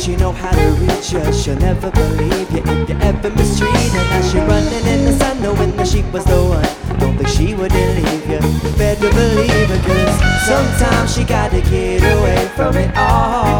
she know how to reach you. She'll never believe you if you ever mistreat her. Now she running in the sun knowing that she was the one. Don't think she wouldn't leave you, better believe her. Cause sometimes she gotta get away from it all.